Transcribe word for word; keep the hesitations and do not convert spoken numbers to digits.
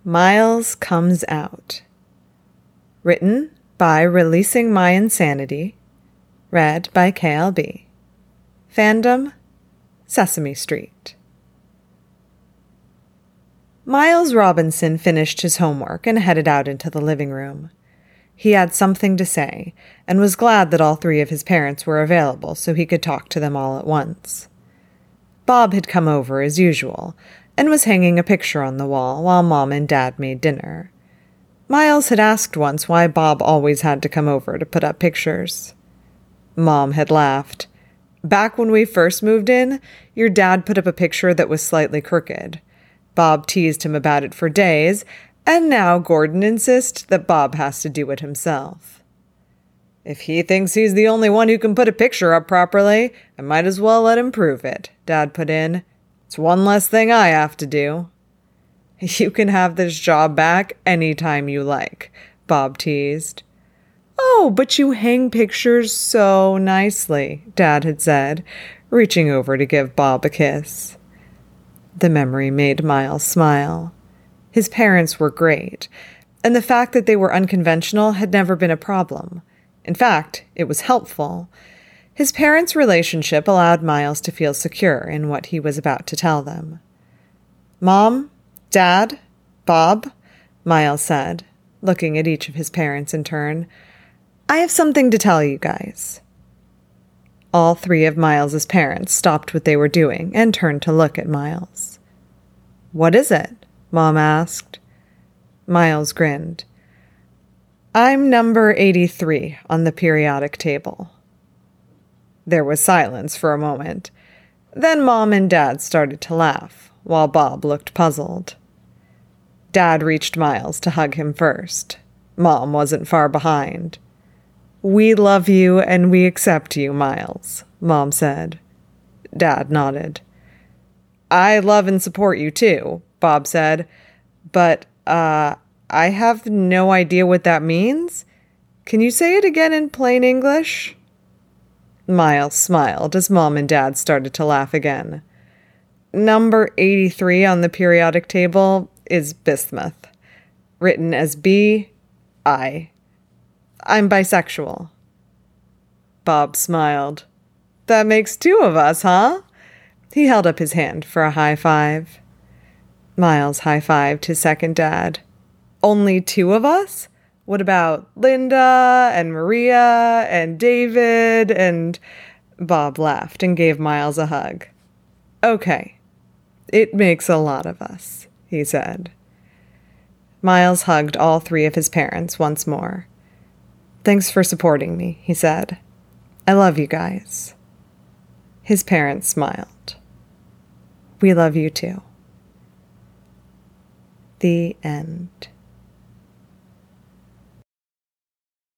Miles Comes Out. Written by Releasing My Insanity. Read by K L B. Fandom, Sesame Street. Miles Robinson finished his homework and headed out into the living room. He had something to say, and was glad that all three of his parents were available so he could talk to them all at once. Bob had come over as usual, and was hanging a picture on the wall while Mom and Dad made dinner. Miles had asked once why Bob always had to come over to put up pictures. Mom had laughed. Back when we first moved in, your dad put up a picture that was slightly crooked. Bob teased him about it for days, and now Gordon insists that Bob has to do it himself. If he thinks he's the only one who can put a picture up properly, I might as well let him prove it, Dad put in. It's one less thing I have to do. You can have this job back any time you like, Bob teased. Oh, but you hang pictures so nicely, Dad had said, reaching over to give Bob a kiss. The memory made Miles smile. His parents were great, and the fact that they were unconventional had never been a problem. In fact, it was helpful. His parents' relationship allowed Miles to feel secure in what he was about to tell them. Mom, Dad, Bob, Miles said, looking at each of his parents in turn, I have something to tell you guys. All three of Miles's parents stopped what they were doing and turned to look at Miles. What is it? Mom asked. Miles grinned. I'm number eighty-three on the periodic table. There was silence for a moment. Then Mom and Dad started to laugh, while Bob looked puzzled. Dad reached Miles to hug him first. Mom wasn't far behind. We love you and we accept you, Miles, Mom said. Dad nodded. I love and support you too, Bob said. But, uh, I have no idea what that means. Can you say it again in plain English? Miles smiled as Mom and Dad started to laugh again. Number eighty-three on the periodic table is bismuth, written as B I. I'm bisexual. Bob smiled. That makes two of us, huh? He held up his hand for a high five. Miles high-fived his second dad. Only two of us? What about Linda and Maria and David and... Bob laughed and gave Miles a hug. Okay, it makes a lot of us, he said. Miles hugged all three of his parents once more. Thanks for supporting me, he said. I love you guys. His parents smiled. We love you too. The end.